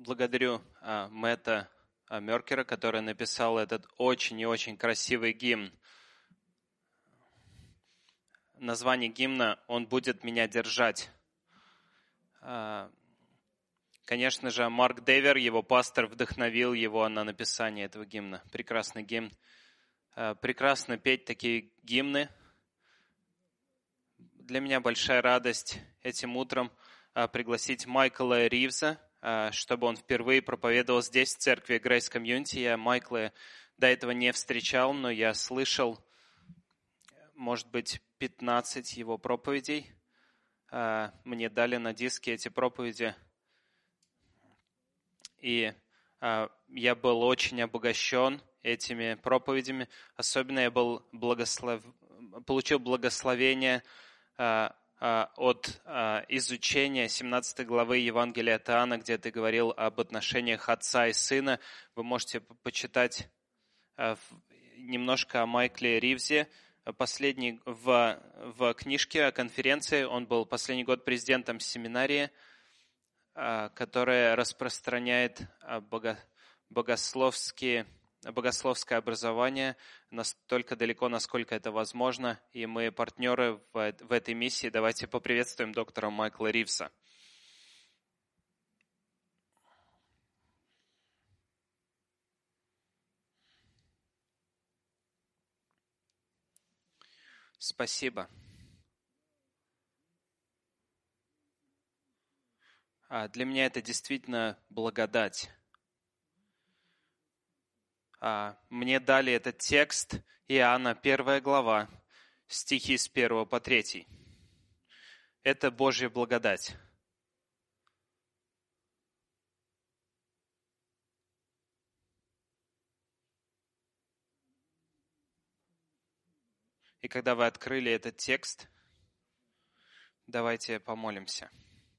Благодарю Мэтта Меркера, который написал этот очень и очень красивый гимн. Название гимна «Он будет меня держать». Конечно же, Марк Девер, его пастор, вдохновил его на написание этого гимна. Прекрасный гимн. Прекрасно петь такие гимны. Для меня большая радость этим утром пригласить Майкла Ривза, чтобы он впервые проповедовал здесь, в церкви Grace Community. Я Майкла до этого не встречал, но я слышал, может быть, 15 его проповедей. Мне дали на диске эти проповеди. И я был очень обогащен этими проповедями. Особенно я был получил благословение от изучения 17 главы Евангелия от Иоанна, где ты говорил об отношениях отца и сына. Вы можете почитать немножко о Майкле Ривзе. Последний в книжке о конференции, он был последний год президентом семинарии, которая распространяет богословское образование настолько далеко, насколько это возможно. И мы партнеры в этой миссии. Давайте поприветствуем доктора Майкла Ривза. Спасибо. Для меня это действительно благодать. Мне дали этот текст Иоанна, 1 глава, стихи с 1 по 3. Это Божья благодать. И когда вы открыли этот текст, давайте помолимся.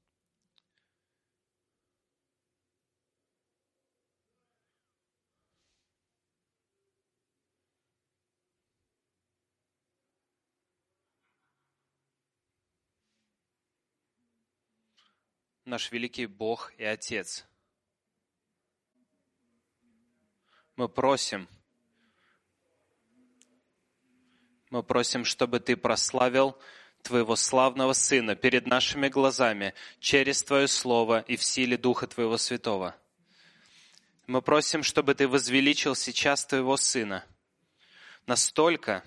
Наш великий Бог и Отец, мы просим, чтобы Ты прославил Твоего славного Сына перед нашими глазами через Твое Слово и в силе Духа Твоего Святого. Мы просим, чтобы Ты возвеличил сейчас Твоего Сына настолько,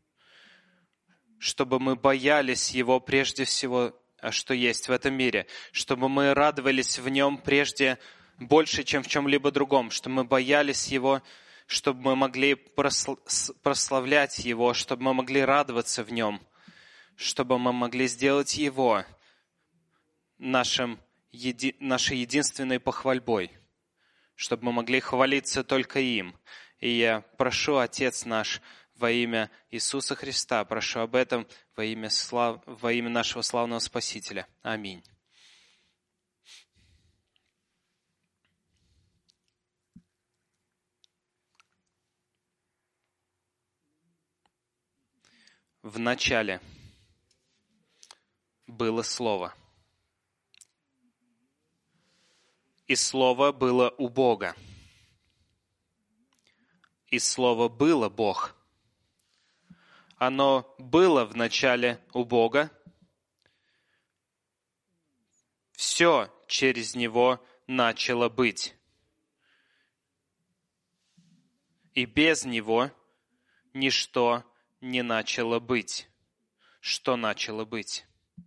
чтобы мы боялись Его прежде всего, что есть в этом мире, чтобы мы радовались в Нем прежде больше, чем в чем-либо другом, чтобы мы боялись Его, чтобы мы могли прославлять Его, чтобы мы могли радоваться в Нем, чтобы мы могли сделать Его нашей единственной похвальбой, чтобы мы могли хвалиться только им. И я прошу, Отец наш, во имя Иисуса Христа, прошу об этом во имя нашего славного Спасителя. Аминь. В начале было Слово, и Слово было у Бога, и Слово было Бог. Оно было в начале у Бога. Все через Него начало быть. И без Него ничто не начало быть. Что начало быть?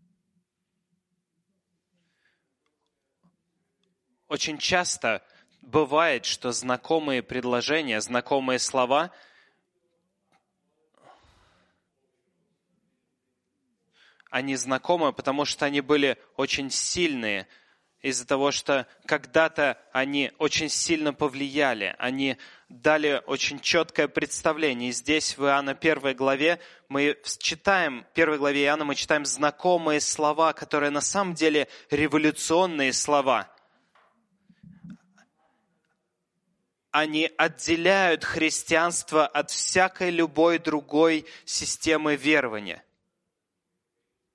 Очень часто бывает, что знакомые предложения, знакомые слова они знакомы, потому что они были очень сильные, из-за того, что когда-то они очень сильно повлияли, они дали очень четкое представление. И здесь в Иоанна 1 главе мы читаем, в 1 главе Иоанна мы читаем знакомые слова, которые на самом деле революционные слова. Они отделяют христианство от всякой любой другой системы верования.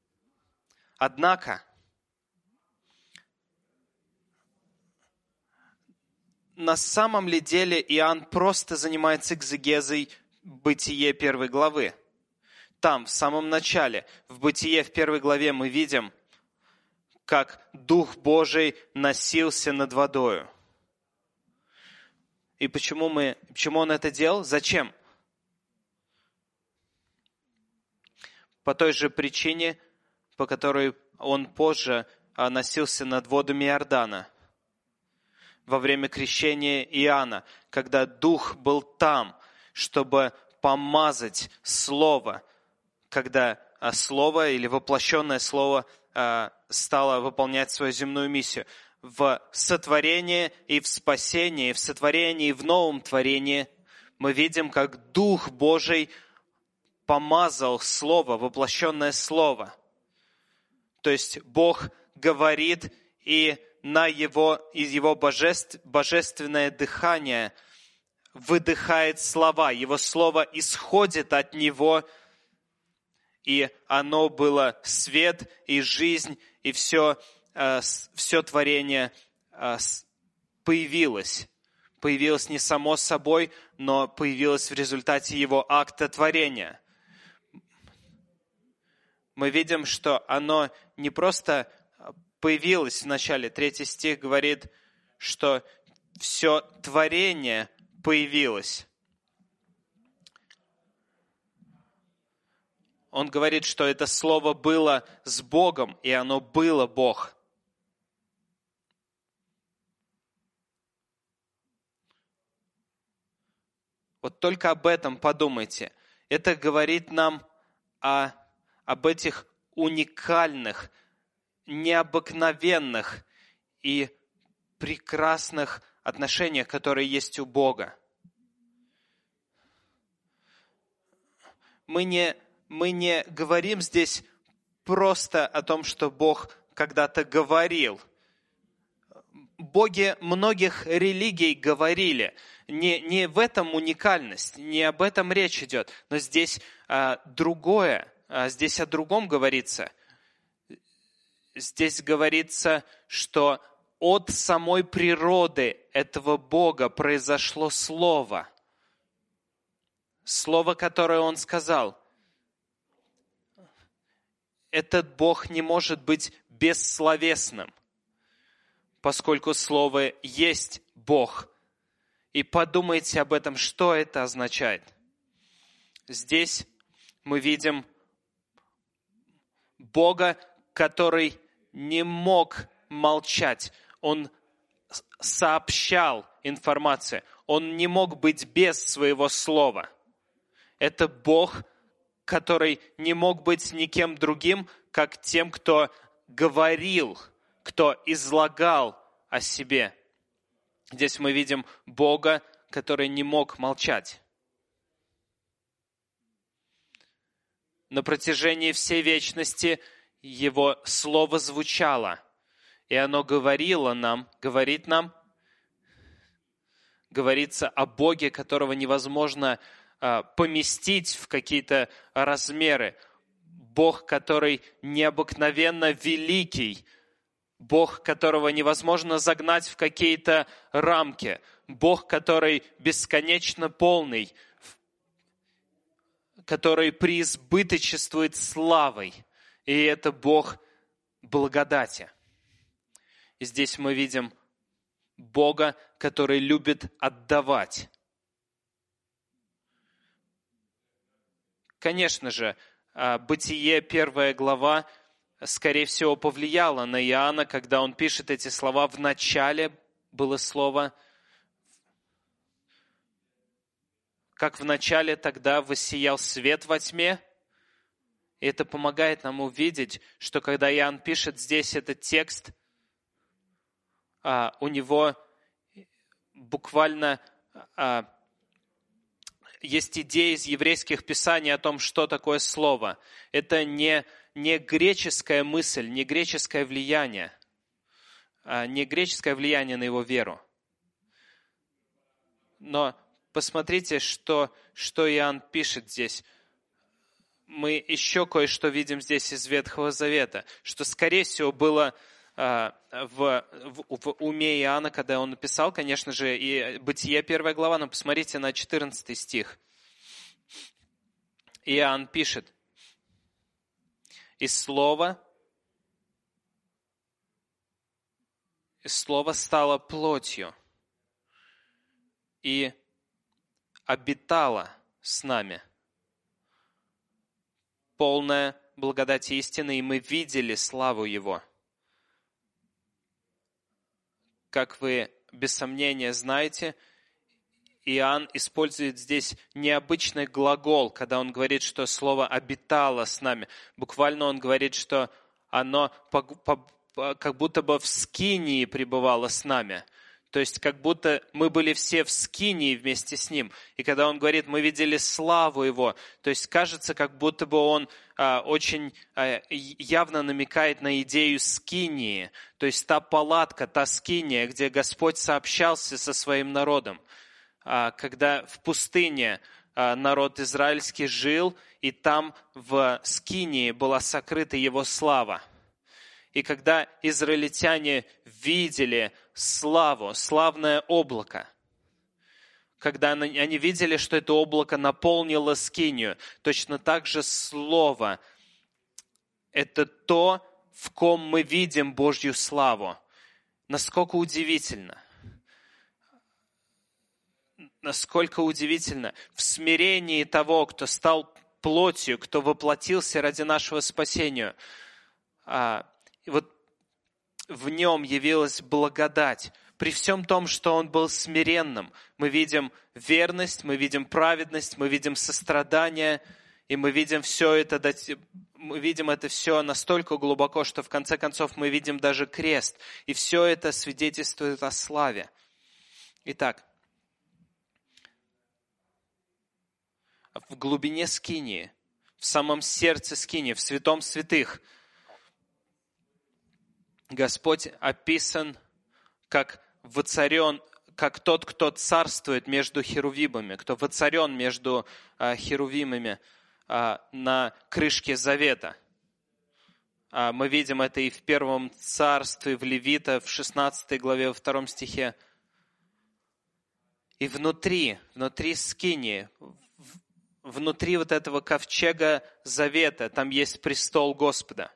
Однако, на самом ли деле Иоанн просто занимается экзегезой Бытие 1 главы? Там, в самом начале, в Бытие в 1 главе мы видим, как Дух Божий носился над водою. И почему он это делал? Зачем? По той же причине, по которой он позже носился над водами Иордана. Во время крещения Иоанна, когда Дух был там, чтобы помазать Слово, когда Слово или воплощенное Слово стало выполнять свою земную миссию. В сотворении и в спасении, в сотворении и в новом творении мы видим, как Дух Божий помазал Слово, воплощенное Слово. То есть Бог говорит, и из Его божественное дыхание выдыхает слова. Его Слово исходит от Него, и оно было свет и жизнь, и все творение появилось. Появилось не само собой, но появилось в результате Его акта творения. Мы видим, что оно не просто появилось в начале. 3 стих говорит, что все творение появилось. Он говорит, что это слово было с Богом, и оно было Бог. Вот только об этом подумайте. Это говорит нам об этих уникальных, необыкновенных и прекрасных отношениях, которые есть у Бога. Мы не говорим здесь просто о том, что Бог когда-то говорил. Боги многих религий говорили. Не в этом уникальность, не об этом речь идет. Но здесь другое, здесь о другом говорится. Здесь говорится, что от самой природы этого Бога произошло Слово. Слово, которое Он сказал. Этот Бог не может быть бессловесным, поскольку Слово есть Бог. И подумайте об этом, что это означает. Здесь мы видим Бога, который не мог молчать. Он сообщал информацию. Он не мог быть без своего слова. Это Бог, который не мог быть никем другим, как тем, кто говорил, кто излагал о себе. Здесь мы видим Бога, который не мог молчать. На протяжении всей вечности Его Слово звучало, и оно говорило нам, говорит нам, говорится о Боге, которого невозможно поместить в какие-то размеры. Бог, который необыкновенно великий, Бог, которого невозможно загнать в какие-то рамки, Бог, который бесконечно полный, который преизбыточествует славой, и это Бог благодати. И здесь мы видим Бога, который любит отдавать. Конечно же, Бытие, 1 глава, скорее всего, повлияла на Иоанна, когда он пишет эти слова. В начале было слово, как в начале тогда воссиял свет во тьме. И это помогает нам увидеть, что когда Иоанн пишет здесь этот текст, у него буквально есть идеи из еврейских писаний о том, что такое слово. Это не греческая мысль, не греческое влияние, не греческое влияние на его веру. Но посмотрите, что Иоанн пишет здесь. Мы еще кое-что видим здесь из Ветхого Завета, что, скорее всего, было в уме Иоанна, когда он написал, конечно же, и Бытие 1 глава, но посмотрите на 14 стих. Иоанн пишет: «И Слово стало плотью и обитало с нами, полная благодати и истины, и мы видели славу Его». Как вы без сомнения знаете, Иоанн использует здесь необычный глагол, когда он говорит, что слово «обитало с нами». Буквально он говорит, что оно как будто бы в скинии пребывало с нами. То есть как будто мы были все в скинии вместе с Ним. И когда Он говорит, мы видели славу Его, то есть кажется, как будто бы Он очень явно намекает на идею скинии. То есть та палатка, та скиния, где Господь сообщался со своим народом. Когда в пустыне народ израильский жил, и там в скинии была сокрыта Его слава. И когда израильтяне видели славу, славное облако, когда они видели, что это облако наполнило скинию, точно так же Слово – это то, в ком мы видим Божью славу. Насколько удивительно! Насколько удивительно! В смирении того, кто стал плотью, кто воплотился ради нашего спасения – и вот в нем явилась благодать. При всем том, что он был смиренным, мы видим верность, мы видим праведность, мы видим сострадание, и мы видим все это, мы видим это все настолько глубоко, что в конце концов мы видим даже крест. И все это свидетельствует о славе. Итак, в глубине скинии, в самом сердце скинии, в святом святых, Господь описан как воцарен, как тот, кто царствует между херувимами, кто воцарен между херувимами на крышке завета. Мы видим это и в первом царстве, в Левита, в 16 главе, во 2 стихе. И внутри скинии, внутри вот этого ковчега завета, там есть престол Господа.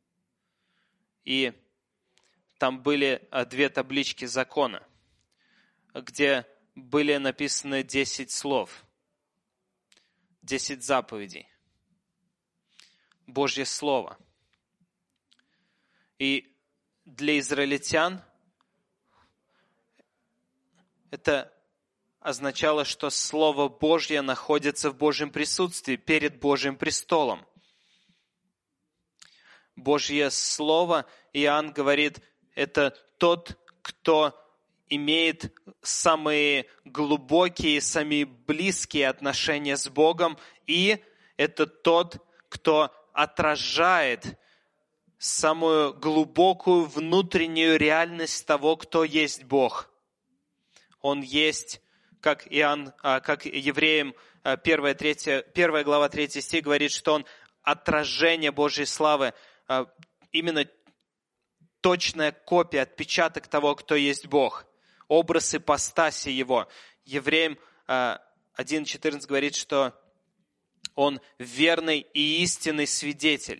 И там были 2 таблички закона, где были написаны 10 слов, 10 заповедей, Божье Слово. И для израильтян это означало, что Слово Божье находится в Божьем присутствии, перед Божьим престолом. Божье Слово, Иоанн говорит, это тот, кто имеет самые глубокие, самые близкие отношения с Богом, и это тот, кто отражает самую глубокую внутреннюю реальность того, кто есть Бог. Он есть, как Евреям 1 глава 3 стих говорит, что Он отражение Божьей славы, именно точная копия, отпечаток того, кто есть Бог, образ ипостаси Его. Евреям 1:14 говорит, что Он верный и истинный свидетель.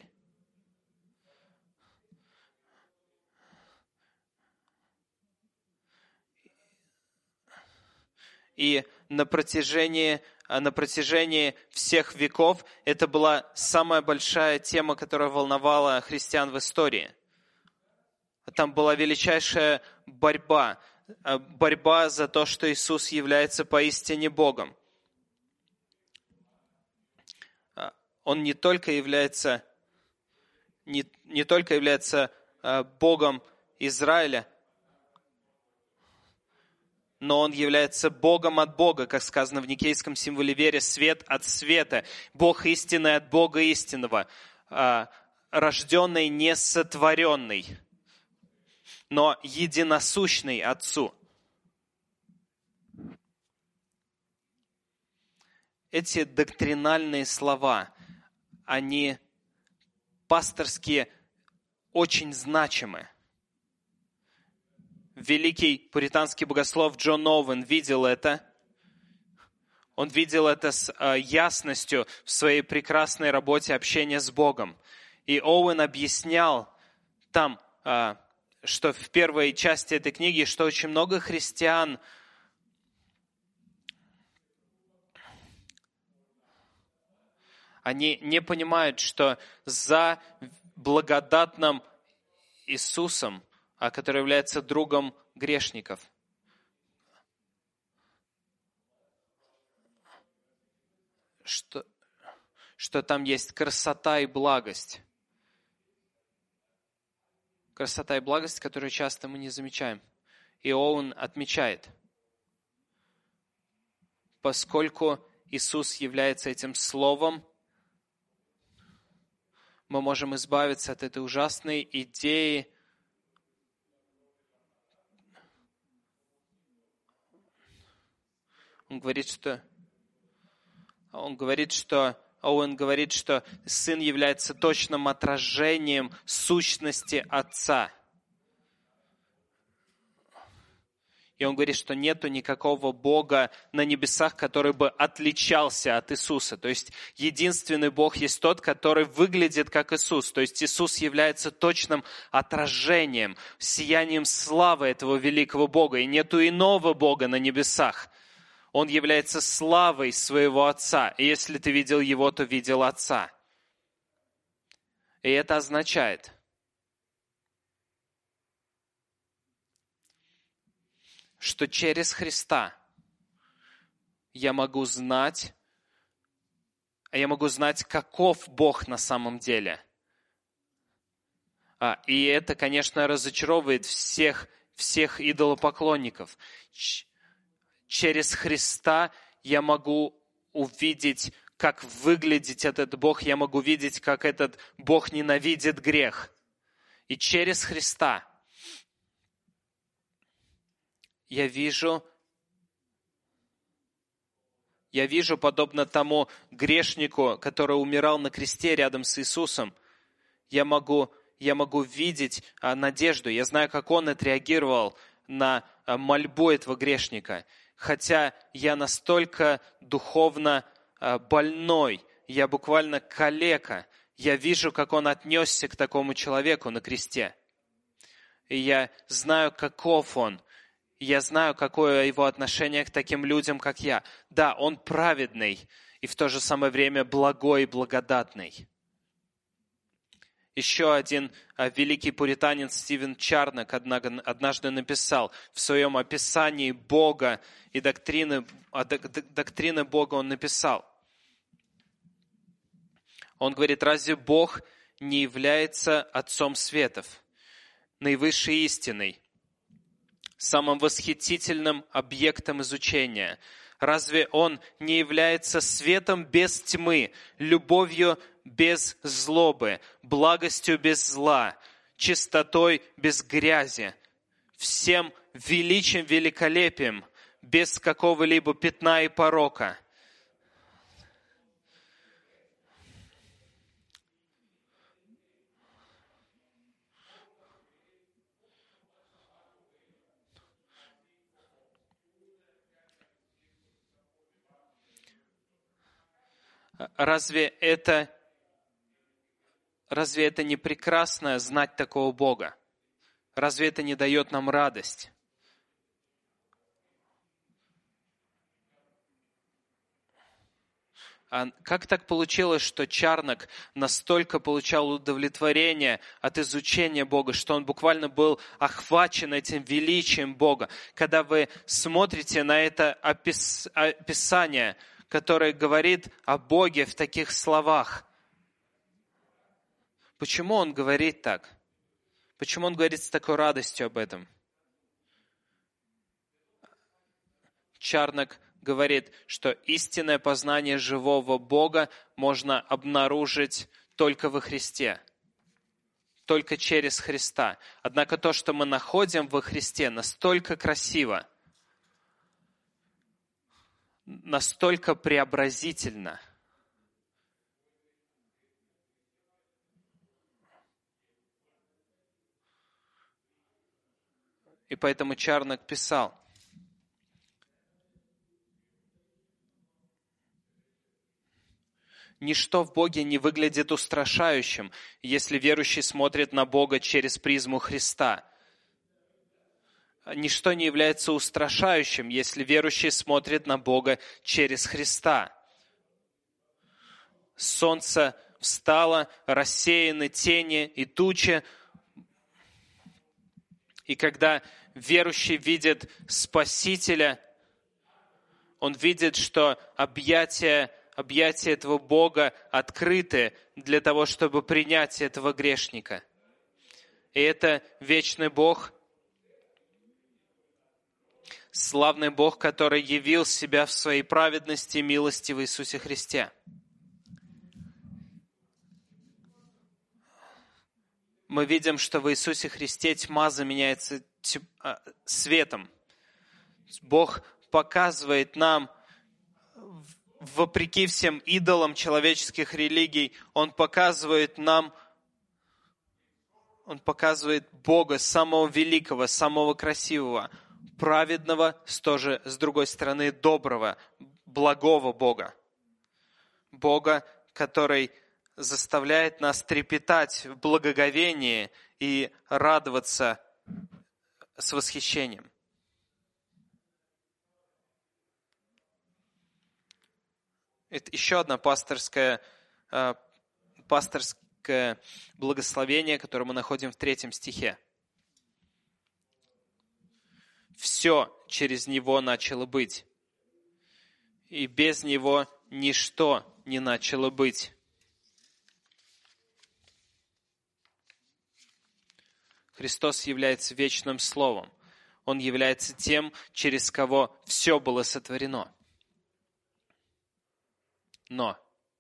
И на протяжении всех веков это была самая большая тема, которая волновала христиан в истории. Там была величайшая борьба за то, что Иисус является поистине Богом. Он не только является Богом Израиля, но Он является Богом от Бога, как сказано в никейском символе веры, свет от света, Бог истинный от Бога истинного, рожденный, не сотворенный, но единосущный Отцу. Эти доктринальные слова, они пасторские очень значимы. великий пуританский богослов Джон Оуэн видел это. Он видел это с ясностью в своей прекрасной работе общения с Богом. И Оуэн объяснял там, что в первой части этой книги, что очень много христиан они не понимают, что за благодатным Иисусом, который является другом грешников, что там есть красота и благость. Красота и благость, которую часто мы не замечаем. И Оуэн отмечает, поскольку Иисус является этим Словом, мы можем избавиться от этой ужасной идеи Оуэн говорит, что Сын является точным отражением сущности Отца. И он говорит, что нету никакого Бога на небесах, который бы отличался от Иисуса. То есть единственный Бог есть тот, который выглядит как Иисус. То есть Иисус является точным отражением, сиянием славы этого великого Бога. И нету иного Бога на небесах. Он является славой своего Отца. И если ты видел Его, то видел Отца. И это означает, что через Христа я могу знать, каков Бог на самом деле. И это, конечно, разочаровывает всех идолопоклонников. Через Христа я могу увидеть, как выглядит этот Бог, я могу видеть, как этот Бог ненавидит грех. И через Христа я вижу, подобно тому грешнику, который умирал на кресте рядом с Иисусом, я могу видеть надежду. Я знаю, как он отреагировал на мольбу этого грешника. Хотя я настолько духовно больной, я буквально калека, я вижу, как он отнесся к такому человеку на кресте. И я знаю, каков он. Я знаю, какое его отношение к таким людям, как я. Да, он праведный и в то же самое время благой и благодатный. Еще один великий пуританин Стивен Чарнок однажды написал в своем описании Бога и доктрины Бога, он написал. Он говорит, разве Бог не является Отцом светов, наивысшей истиной, самым восхитительным объектом изучения? Разве Он не является светом без тьмы, любовью без злобы, благостью без зла, чистотой без грязи, всем величием, великолепием, без какого-либо пятна и порока? Разве это не прекрасно знать такого Бога? Разве это не дает нам радость? А как так получилось, что Чарнок настолько получал удовлетворение от изучения Бога, что он буквально был охвачен этим величием Бога? Когда вы смотрите на это описание, которое говорит о Боге в таких словах, почему он говорит так? Почему он говорит с такой радостью об этом? Чарнок говорит, что истинное познание живого Бога можно обнаружить только во Христе, только через Христа. Однако то, что мы находим во Христе, настолько красиво, настолько преобразительно. И поэтому Чарнок писал: «Ничто в Боге не выглядит устрашающим, если верующий смотрит на Бога через призму Христа. Ничто не является устрашающим, если верующий смотрит на Бога через Христа. Солнце встало, рассеяны тени и тучи. И когда верующий видит Спасителя, он видит, что объятия этого Бога открыты для того, чтобы принять этого грешника. И это вечный Бог, славный Бог, который явил себя в своей праведности и милости в Иисусе Христе. Мы видим, что в Иисусе Христе тьма заменяется светом. Бог показывает нам, вопреки всем идолам человеческих религий, Он показывает Бога, самого великого, самого красивого, праведного, тоже, с другой стороны, доброго, благого Бога. Бога, который заставляет нас трепетать в благоговении и радоваться с восхищением. Это еще одно пасторское благословение, которое мы находим в 3 стихе. «Все через Него начало быть, и без Него ничто не начало быть». Христос является вечным Словом. Он является тем, через кого все было сотворено. Но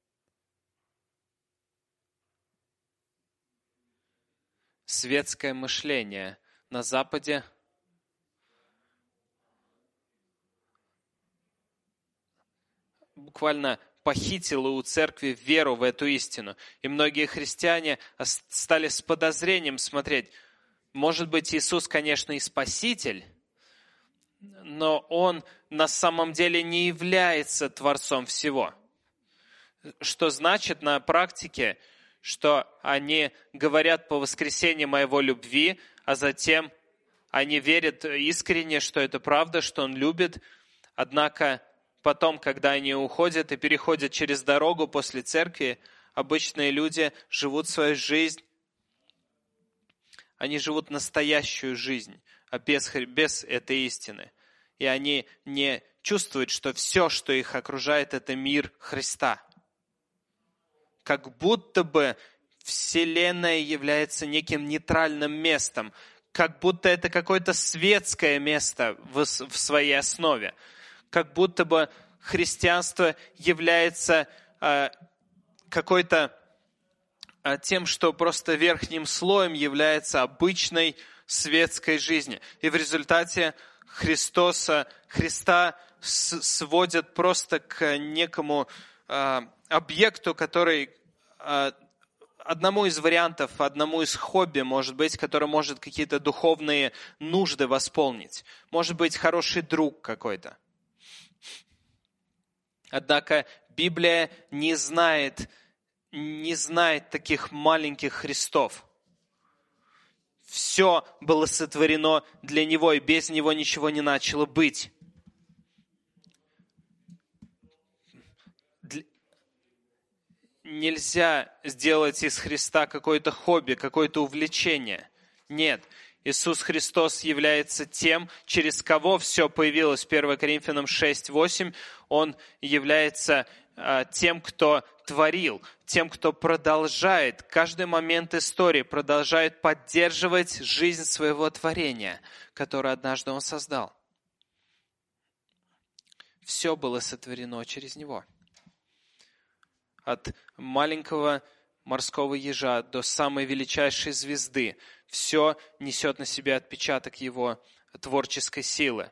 светское мышление на Западе буквально похитило у церкви веру в эту истину. И многие христиане стали с подозрением смотреть. Может быть, Иисус, конечно, и Спаситель, но Он на самом деле не является Творцом всего. Что значит на практике, что они говорят по воскресенье моего любви, а затем они верят искренне, что это правда, что Он любит, однако потом, когда они уходят и переходят через дорогу после церкви, обычные люди живут свою жизнь, они живут настоящую жизнь, а без этой истины. И они не чувствуют, что все, что их окружает, это мир Христа. Как будто бы Вселенная является неким нейтральным местом, как будто это какое-то светское место в своей основе, как будто бы христианство является какой-то тем, что просто верхним слоем является обычной светской жизни. И в результате Христа сводят просто к некому объекту, который одному из вариантов, одному из хобби, может быть, который может какие-то духовные нужды восполнить. Может быть, хороший друг какой-то. Однако Библия не знает таких маленьких Христов. Все было сотворено для Него, и без Него ничего не начало быть. Нельзя сделать из Христа какое-то хобби, какое-то увлечение. Нет. Иисус Христос является тем, через кого все появилось. 1 Коринфянам 6:8. Он является тем, кто творил, тем, кто продолжает каждый момент истории, продолжает поддерживать жизнь своего творения, которое однажды Он создал. Все было сотворено через Него. От маленького морского ежа до самой величайшей звезды. Все несет на себе отпечаток Его творческой силы.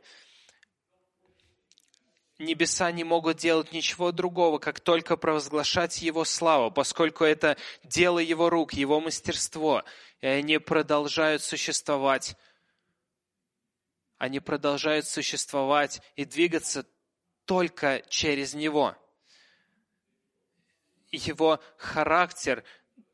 Небеса не могут делать ничего другого, как только провозглашать Его славу, поскольку это дело Его рук, Его мастерство. И они продолжают существовать они продолжают существовать и двигаться только через Него. Его характер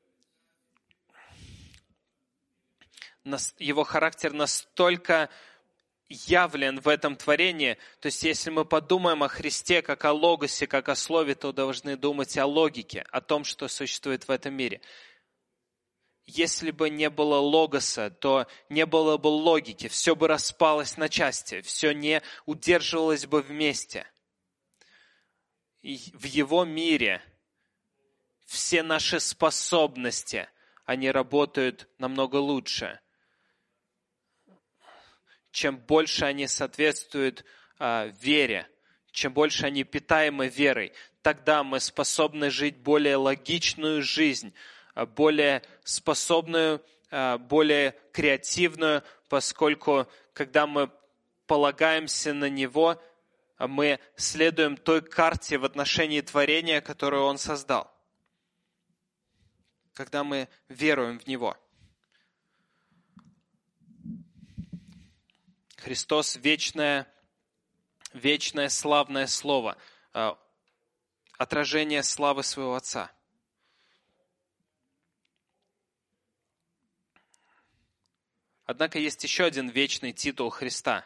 настолько явлен в этом творении. То есть, если мы подумаем о Христе как о логосе, как о слове, то должны думать о логике, о том, что существует в этом мире. Если бы не было логоса, то не было бы логики, все бы распалось на части, все не удерживалось бы вместе. И в Его мире все наши способности, они работают намного лучше. Чем больше они соответствуют вере, чем больше они питаемы верой, тогда мы способны жить более логичную жизнь, более способную, более креативную, поскольку когда мы полагаемся на Него, мы следуем той карте в отношении творения, которую Он создал. Когда мы веруем в Него. Христос – вечное славное Слово, отражение славы Своего Отца. Однако есть еще один вечный титул Христа,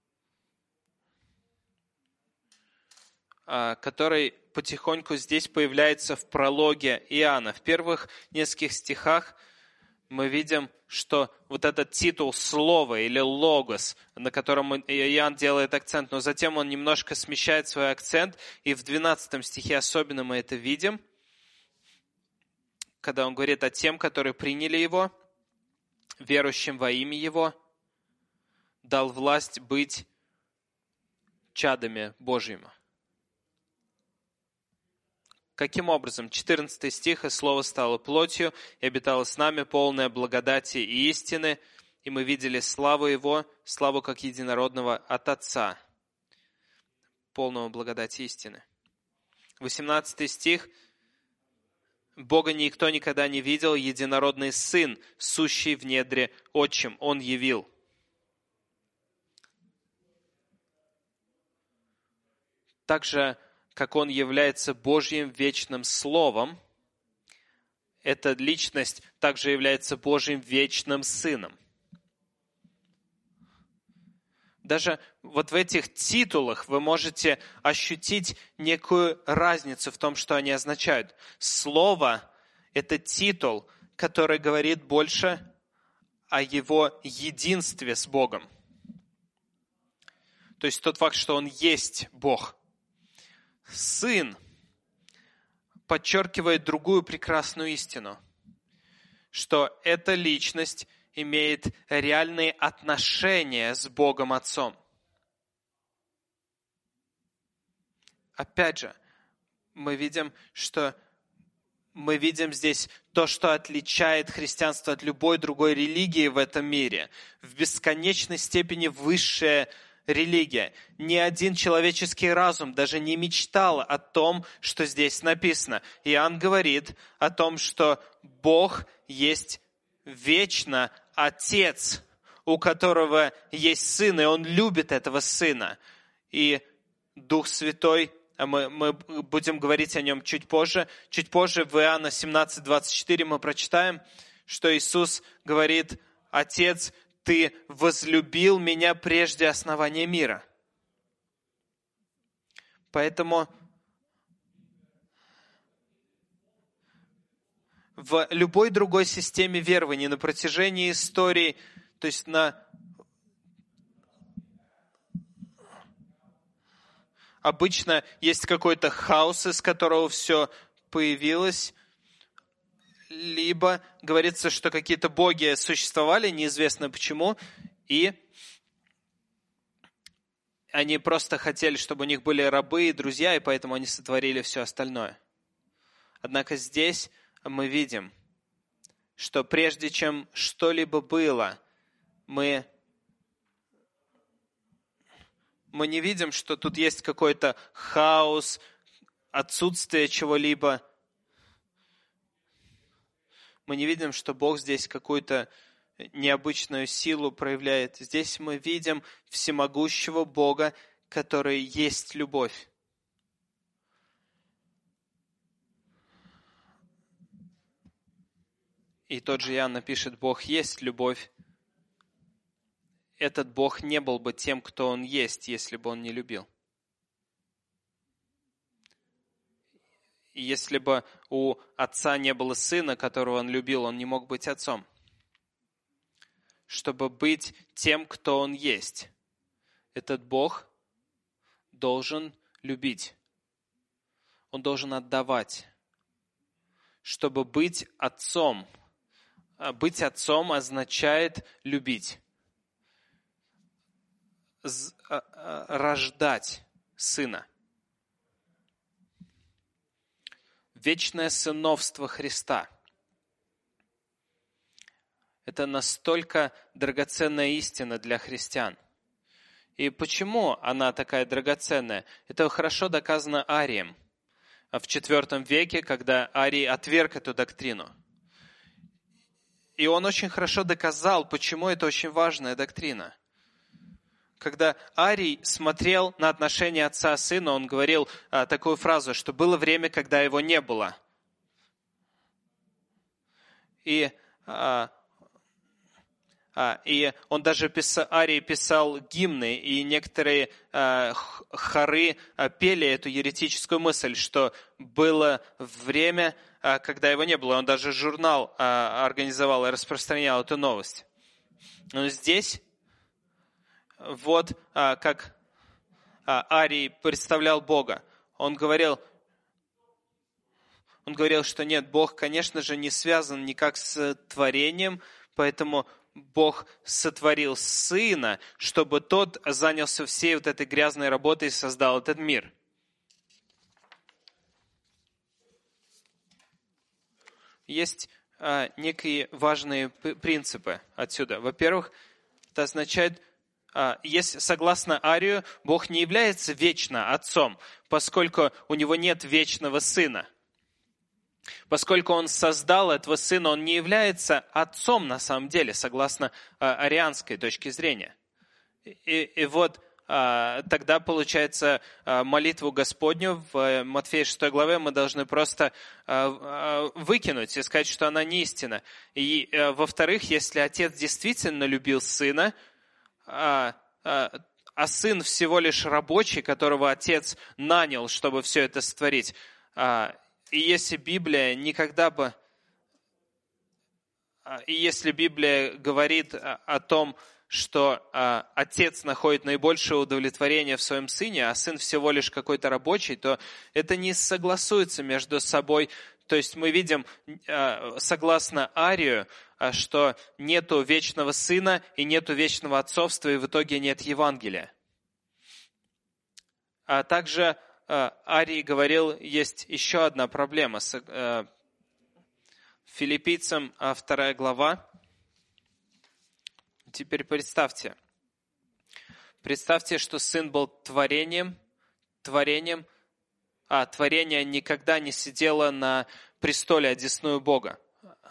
который потихоньку здесь появляется в прологе Иоанна. В первых нескольких стихах мы видим, что вот этот титул «Слово» или «Логос», на котором Иоанн делает акцент, но затем он немножко смещает свой акцент, и в 12 стихе особенно мы это видим, когда он говорит о тем, которые приняли Его, верующим во имя Его, дал власть быть чадами Божьими. Каким образом? 14 стих, «И Слово стало плотью, и обитало с нами, полное благодати и истины, и мы видели славу Его, славу как единородного от Отца, полного благодати и истины». 18 стих, «Бога никто никогда не видел, единородный Сын, сущий в недре Отчим, Он явил». Также, как Он является Божьим вечным Словом, эта личность также является Божьим вечным Сыном. Даже вот в этих титулах вы можете ощутить некую разницу в том, что они означают. Слово – это титул, который говорит больше о Его единстве с Богом. То есть тот факт, что Он есть Бог. Сын подчеркивает другую прекрасную истину, что эта личность имеет реальные отношения с Богом Отцом. Опять же, мы видим здесь то, что отличает христианство от любой другой религии в этом мире. В бесконечной степени высшая религия. Ни один человеческий разум даже не мечтал о том, что здесь написано. Иоанн говорит о том, что Бог есть вечно Отец, у которого есть Сын, и Он любит этого Сына. И Дух Святой, мы будем говорить о Нем чуть позже. Чуть позже в Иоанна 17:24 мы прочитаем, что Иисус говорит: «Отец, Ты возлюбил Меня прежде основания мира». Поэтому в любой другой системе верований на протяжении истории, то есть обычно есть какой-то хаос, из которого все появилось, либо говорится, что какие-то боги существовали, неизвестно почему, и они просто хотели, чтобы у них были рабы и друзья, и поэтому они сотворили все остальное. Однако здесь мы видим, что прежде чем что-либо было, мы не видим, что тут есть какой-то хаос, отсутствие чего-либо. Мы не видим, что Бог здесь какую-то необычную силу проявляет. Здесь мы видим всемогущего Бога, который есть любовь. И тот же Иоанн напишет: Бог есть любовь. Этот Бог не был бы тем, кто Он есть, если бы Он не любил. И если бы у Отца не было Сына, которого Он любил, Он не мог быть Отцом. Чтобы быть тем, кто Он есть, этот Бог должен любить. Он должен отдавать. Чтобы быть Отцом означает любить. Рождать Сына. Вечное сыновство Христа. Это настолько драгоценная истина для христиан. И почему она такая драгоценная? Это хорошо доказано Арием в IV веке, когда Арий отверг эту доктрину. И он очень хорошо доказал, почему это очень важная доктрина. Когда Арий смотрел на отношения отца и сына, он говорил такую фразу, что было время, когда его не было. И он даже Арий писал гимны, и некоторые хоры пели эту еретическую мысль, что было время, когда его не было. Он даже журнал организовал и распространял эту новость. Но здесь вот как Арий представлял Бога. Он говорил, что нет, Бог, конечно же, не связан никак с творением, поэтому Бог сотворил Сына, чтобы Тот занялся всей вот этой грязной работой и создал этот мир. Есть некие важные принципы отсюда. Во-первых, это означает, если, согласно Арию, Бог не является вечно Отцом, поскольку у Него нет вечного Сына. Поскольку Он создал этого Сына, Он не является Отцом на самом деле, согласно арианской точке зрения. И вот тогда, получается, молитву Господню в Матфея 6 главе мы должны просто выкинуть и сказать, что она не истина. И, во-вторых, если Отец действительно любил Сына, а Сын всего лишь рабочий, которого Отец нанял, чтобы все это сотворить, и если Библия говорит о том, что Отец находит наибольшее удовлетворение в Своем Сыне, а Сын всего лишь какой-то рабочий, то это не согласуется между собой. То есть мы видим, согласно Арию, что нету вечного Сына и нету вечного отцовства, и в итоге нет Евангелия. А также Арий говорил, есть еще одна проблема. Филиппийцам 2 глава. Теперь представьте, что Сын был творением, а творение никогда не сидело на престоле одесную Бога.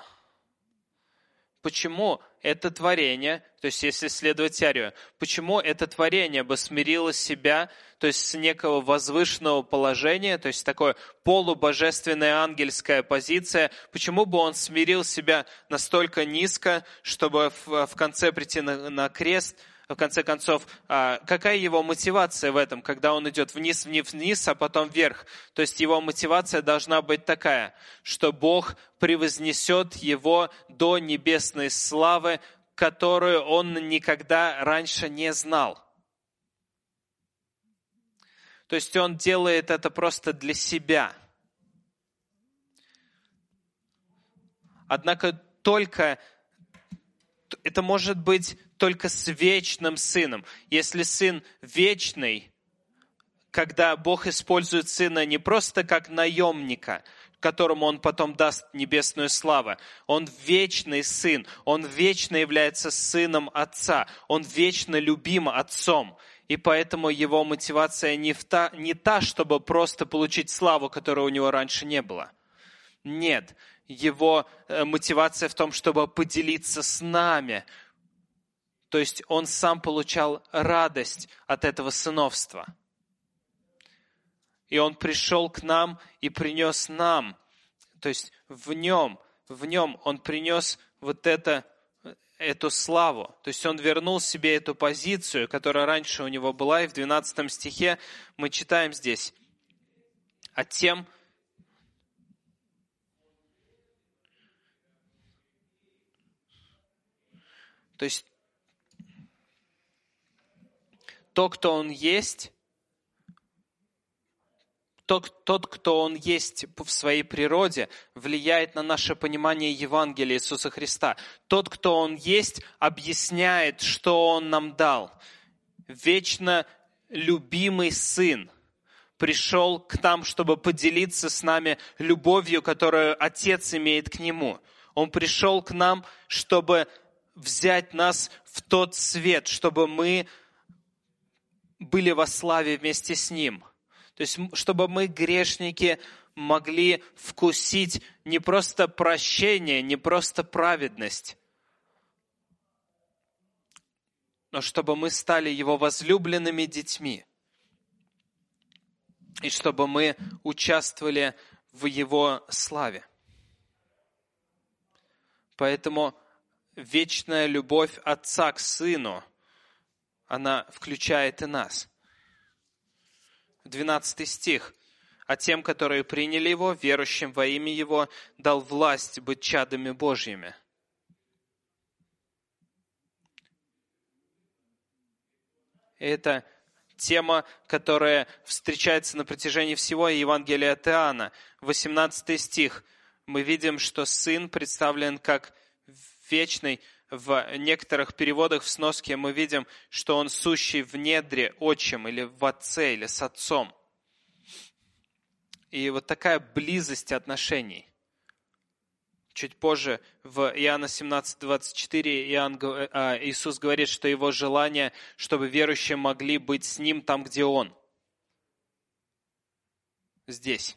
Почему это творение, то есть если следовать Арию, почему это творение бы смирило себя, то есть с некого возвышенного положения, то есть такое полубожественная ангельская позиция, почему бы он смирил себя настолько низко, чтобы в конце прийти на крест? В конце концов, какая его мотивация в этом, когда он идет вниз, а потом вверх? То есть его мотивация должна быть такая, что Бог превознесет его до небесной славы, которую он никогда раньше не знал. То есть он делает это просто для себя. Однако это может быть только с вечным Сыном. Если Сын вечный, когда Бог использует Сына не просто как наемника, которому Он потом даст небесную славу, Он вечный Сын, Он вечно является Сыном Отца, Он вечно любим Отцом. И поэтому его мотивация не та, чтобы просто получить славу, которой у него раньше не было. Нет, Его мотивация в том, чтобы поделиться с нами. То есть Он сам получал радость от этого сыновства. И Он пришел к нам и принес нам, то есть в нем Он принес вот эту славу. То есть Он вернул себе эту позицию, которая раньше у Него была. И в 12 стихе мы читаем здесь: «А тем, то есть тот, кто Он есть, тот, кто Он есть в своей природе, влияет на наше понимание Евангелия Иисуса Христа. Тот, кто Он есть, объясняет, что Он нам дал. Вечно любимый Сын пришел к нам, чтобы поделиться с нами любовью, которую Отец имеет к Нему. Он пришел к нам, чтобы взять нас в тот свет, чтобы мы были во славе вместе с Ним. То есть, чтобы мы, грешники, могли вкусить не просто прощение, не просто праведность, но чтобы мы стали Его возлюбленными детьми. И чтобы мы участвовали в Его славе. Поэтому вечная любовь Отца к Сыну, она включает и нас. 12 стих. «А тем, которые приняли Его, верующим во имя Его, дал власть быть чадами Божьими». Это тема, которая встречается на протяжении всего Евангелия от Иоанна. 18 стих. Мы видим, что Сын представлен как вечный. В некоторых переводах в сноске мы видим, что Он сущий в недре Отчим или в Отце, или с Отцом. И вот такая близость отношений. Чуть позже в Иоанна 17:24 Иисус говорит, что Его желание, чтобы верующие могли быть с Ним там, где Он. Здесь.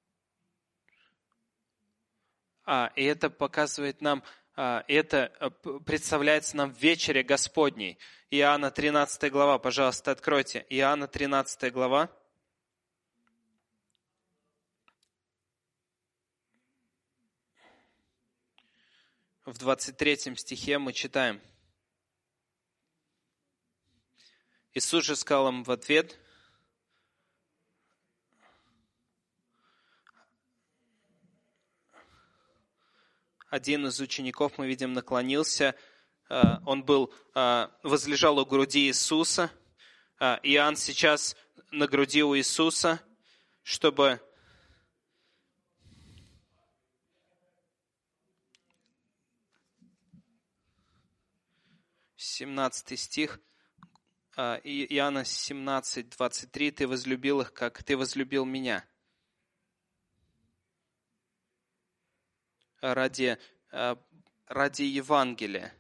И это показывает нам, это представляется нам в вечере Господней. Иоанна 13 глава, пожалуйста, откройте. Иоанна 13 глава. В 23 стихе мы читаем: Иисус же сказал им в ответ: один из учеников, мы видим, наклонился, он возлежал у груди Иисуса. Иоанн сейчас на груди у Иисуса, чтобы 17 стих, Иоанна 17:23, «Ты возлюбил их, как Ты возлюбил меня». Ради Евангелия.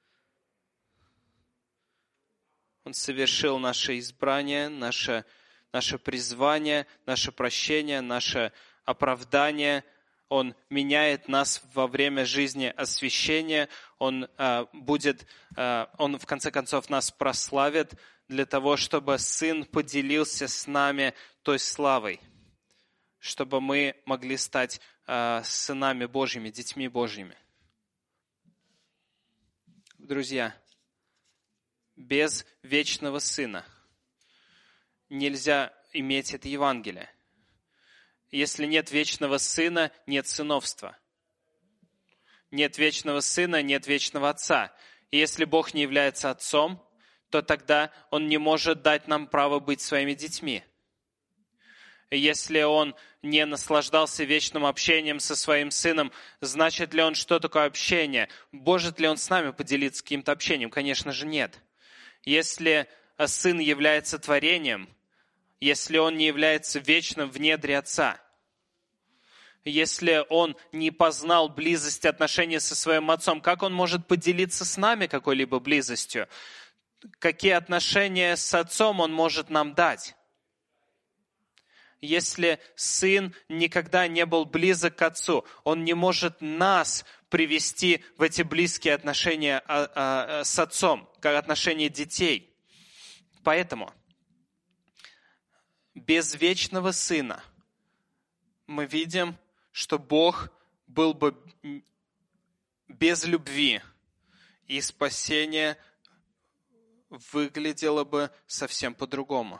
Он совершил наше избрание, наше призвание, наше прощение, наше оправдание. Он меняет нас во время жизни освящения. Он в конце концов нас прославит для того, чтобы Сын поделился с нами той славой, чтобы мы могли стать сынами Божьими, детьми Божьими. Друзья, без вечного Сына нельзя иметь это Евангелие. Если нет вечного Сына, нет сыновства. Нет вечного Сына, нет вечного Отца. И если Бог не является Отцом, то тогда Он не может дать нам право быть своими детьми. Если Он не наслаждался вечным общением со Своим Сыном, значит ли Он, что такое общение? Может ли Он с нами поделиться каким-то общением? Конечно же, нет. Если Сын является творением, если Он не является вечным в недре Отца, если Он не познал близость отношений со Своим Отцом, как Он может поделиться с нами какой-либо близостью? Какие отношения с Отцом Он может нам дать? Если Сын никогда не был близок к Отцу, Он не может нас привести в эти близкие отношения с Отцом, как отношения детей. Поэтому без вечного Сына мы видим, что Бог был бы без любви, и спасение выглядело бы совсем по-другому.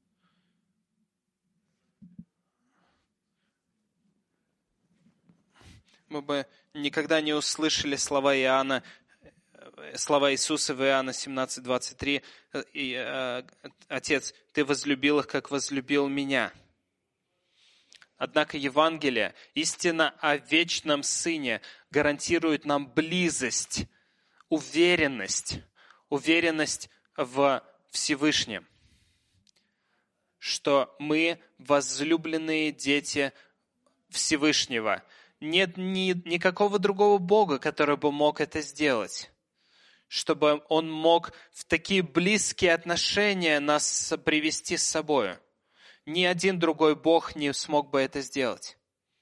Мы бы никогда не услышали слова Иисуса в Иоанна 17:23. «Отец, Ты возлюбил их, как возлюбил меня». Однако Евангелие, истина о вечном Сыне, гарантирует нам близость, уверенность в Всевышнем, что мы возлюбленные дети Всевышнего. Нет никакого другого Бога, который бы мог это сделать, чтобы Он мог в такие близкие отношения нас привести с собой. Ни один другой Бог не смог бы это сделать.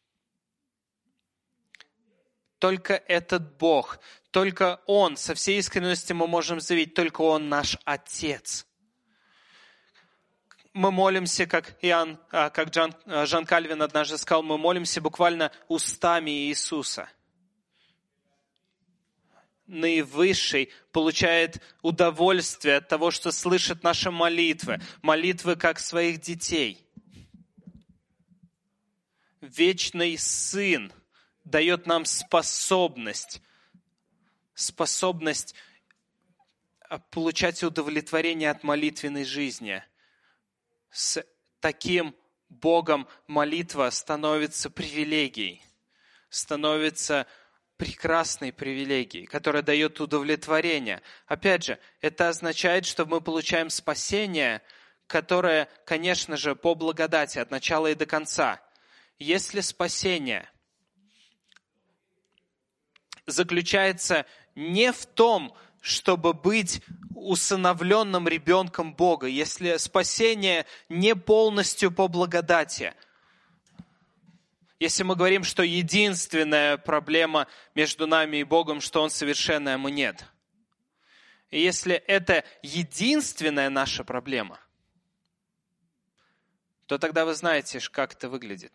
Только этот Бог, только Он, со всей искренностью мы можем заявить, только Он наш Отец. Мы молимся, как Жан Кальвин однажды сказал, мы молимся буквально устами Иисуса. Наивысший получает удовольствие от того, что слышит наши молитвы как своих детей. Вечный Сын дает нам способность получать удовлетворение от молитвенной жизни. С таким Богом молитва становится привилегией, становится прекрасной привилегией, которая дает удовлетворение. Опять же, это означает, что мы получаем спасение, которое, конечно же, по благодати от начала и до конца. Если спасение заключается не в том, чтобы быть усыновленным ребенком Бога, если спасение не полностью по благодати, если мы говорим, что единственная проблема между нами и Богом, что Он совершенный, а мы нет. И если это единственная наша проблема, то тогда вы знаете, как это выглядит.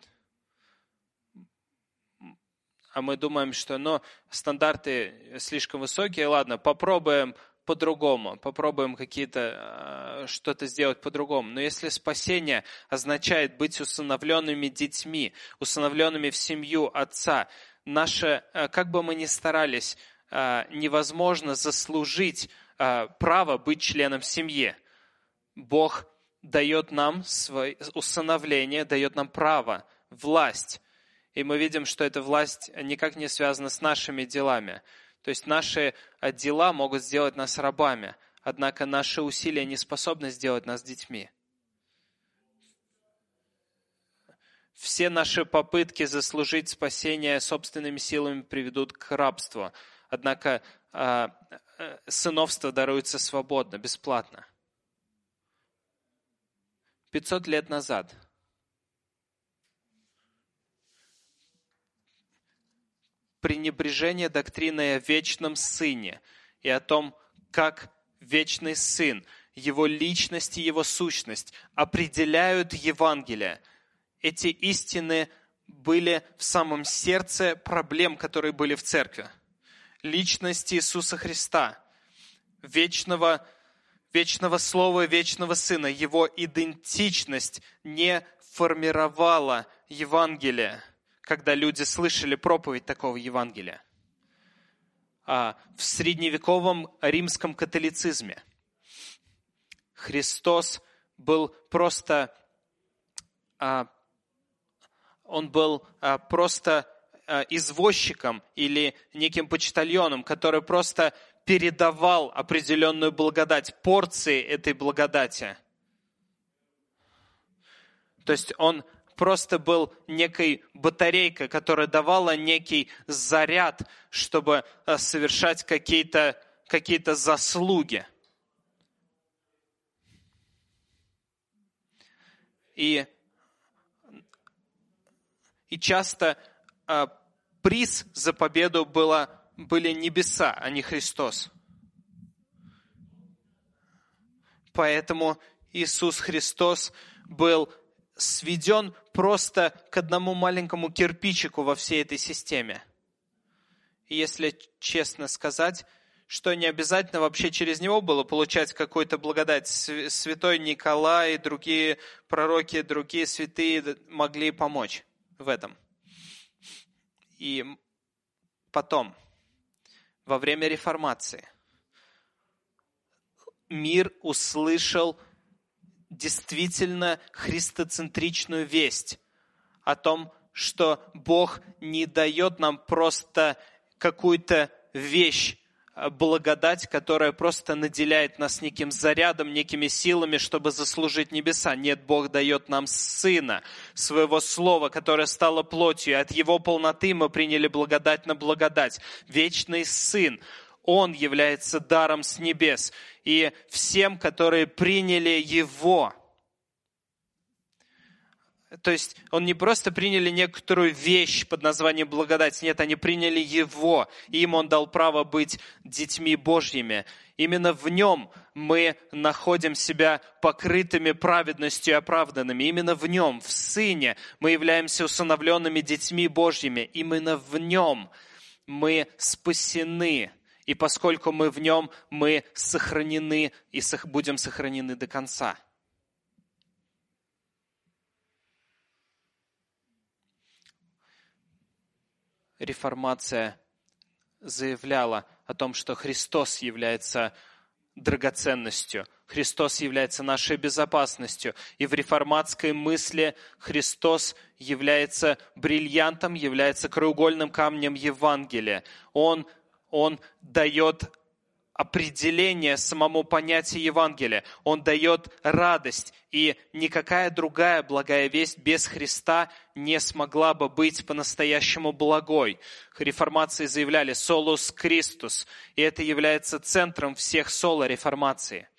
А мы думаем, что стандарты слишком высокие, ладно, попробуем по-другому, попробуем что-то сделать по-другому. Но если спасение означает быть усыновленными детьми, усыновленными в семью Отца, как бы мы ни старались, невозможно заслужить право быть членом семьи. Бог дает нам усыновление, дает нам право, власть. И мы видим, что эта власть никак не связана с нашими делами. То есть наши дела могут сделать нас рабами, однако наши усилия не способны сделать нас детьми. Все наши попытки заслужить спасение собственными силами приведут к рабству, однако сыновство даруется свободно, бесплатно. 500 лет назад пренебрежение доктрины о вечном Сыне и о том, как вечный Сын, Его личность и Его сущность определяют Евангелие. Эти истины были в самом сердце проблем, которые были в церкви. Личность Иисуса Христа, вечного Слова, вечного Сына, Его идентичность не формировала Евангелие, когда люди слышали проповедь такого Евангелия. В средневековом римском католицизме Христос был просто извозчиком или неким почтальоном, который просто передавал определенную благодать, порции этой благодати. То есть Он просто был некой батарейкой, которая давала некий заряд, чтобы совершать какие-то заслуги. И И часто приз за победу были небеса, а не Христос. Поэтому Иисус Христос был сведен просто к одному маленькому кирпичику во всей этой системе. И если честно сказать, что не обязательно вообще через него было получать какую-то благодать. Святой Николай, другие пророки, другие святые могли помочь в этом. И потом, во время реформации, мир услышал действительно христоцентричную весть о том, что Бог не дает нам просто какую-то вещь, благодать, которая просто наделяет нас неким зарядом, некими силами, чтобы заслужить небеса. Нет, Бог дает нам Сына, Своего Слова, которое стало плотью, и от Его полноты мы приняли благодать на благодать. Вечный Сын, Он является даром с небес. И всем, которые приняли Его, то есть, он не просто приняли некоторую вещь под названием благодать, нет, они приняли Его, и им Он дал право быть детьми Божьими. Именно в Нем мы находим себя покрытыми праведностью и оправданными. Именно в Нем, в Сыне, мы являемся усыновленными детьми Божьими. Именно в Нем мы спасены. И поскольку мы в Нем, мы сохранены и будем сохранены до конца. Реформация заявляла о том, что Христос является драгоценностью, Христос является нашей безопасностью. И в реформатской мысли Христос является бриллиантом, является краеугольным камнем Евангелия. Он дает определение самому понятию Евангелия. Он дает радость. И никакая другая благая весть без Христа не смогла бы быть по-настоящему благой. Реформации заявляли «Solus Christus», и это является центром всех соло реформации.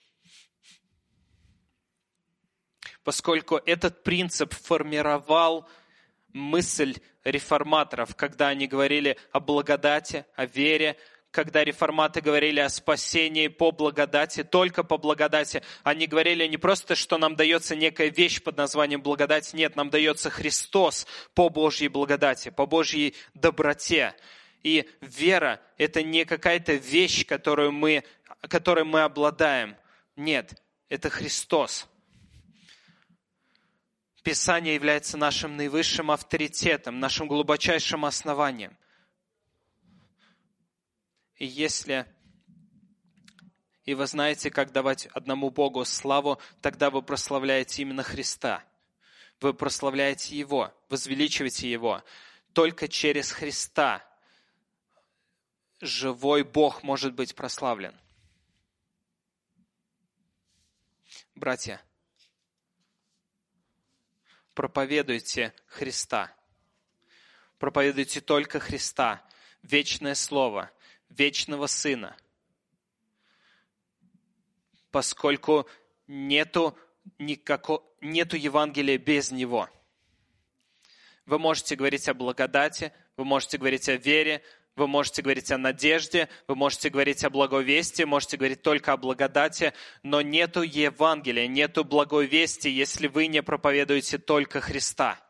Поскольку этот принцип формировал мысль реформаторов, когда они говорили о благодати, о вере, когда реформаты говорили о спасении по благодати, только по благодати, они говорили не просто, что нам дается некая вещь под названием благодать, нет, нам дается Христос по Божьей благодати, по Божьей доброте. И вера – это не какая-то вещь, которой мы обладаем. Нет, это Христос. Писание является нашим наивысшим авторитетом, нашим глубочайшим основанием. И вы знаете, как давать одному Богу славу, тогда вы прославляете именно Христа. Вы прославляете Его, возвеличиваете Его. Только через Христа живой Бог может быть прославлен. Братья, проповедуйте Христа. Проповедуйте только Христа, вечное Слово, вечного Сына, поскольку нету Евангелия без Него. Вы можете говорить о благодати, вы можете говорить о вере, вы можете говорить о надежде, вы можете говорить о благовестии, можете говорить только о благодати, но нету Евангелия, нету благой вести, если вы не проповедуете только Христа.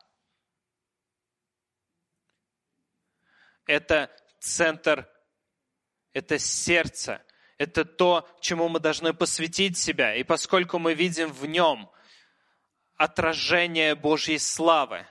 Это центр, это сердце, это то, чему мы должны посвятить себя. И поскольку мы видим в нем отражение Божьей славы,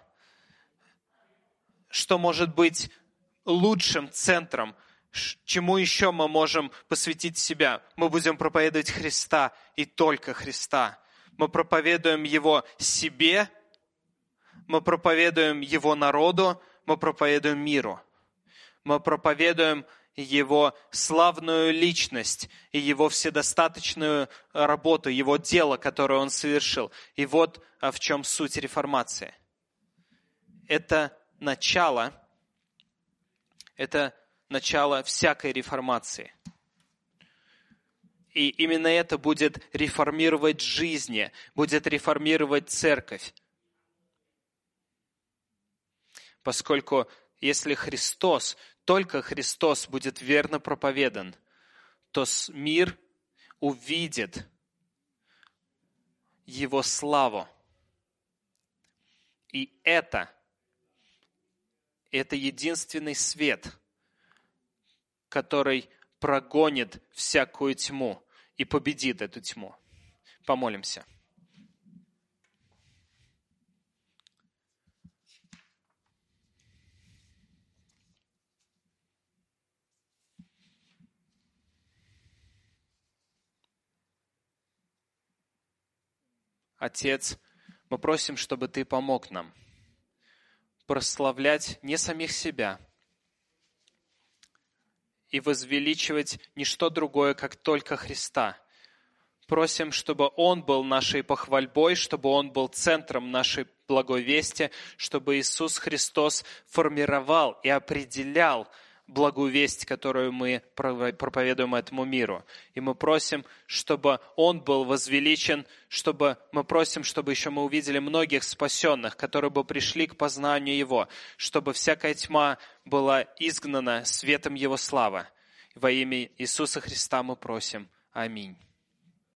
что может быть лучшим центром, чему еще мы можем посвятить себя? Мы будем проповедовать Христа и только Христа. Мы проповедуем Его себе, мы проповедуем Его народу, мы проповедуем миру. Мы проповедуем Его славную личность и Его вседостаточную работу, Его дело, которое Он совершил. И вот в чем суть реформации. Это начало всякой реформации. И именно это будет реформировать жизни, будет реформировать церковь. поскольку если Христос, только Христос будет верно проповедан, то мир увидит Его славу. И это единственный свет, который прогонит всякую тьму и победит эту тьму. Помолимся. Отец, мы просим, чтобы Ты помог нам прославлять не самих себя и возвеличивать ничто другое, как только Христа. Просим, чтобы Он был нашей похвальбой, чтобы Он был центром нашей благой вести, чтобы Иисус Христос формировал и определял благую весть, которую мы проповедуем этому миру. И мы просим, чтобы Он был возвеличен, мы просим, чтобы еще мы увидели многих спасенных, которые бы пришли к познанию Его, чтобы всякая тьма была изгнана светом Его славы. Во имя Иисуса Христа мы просим. Аминь.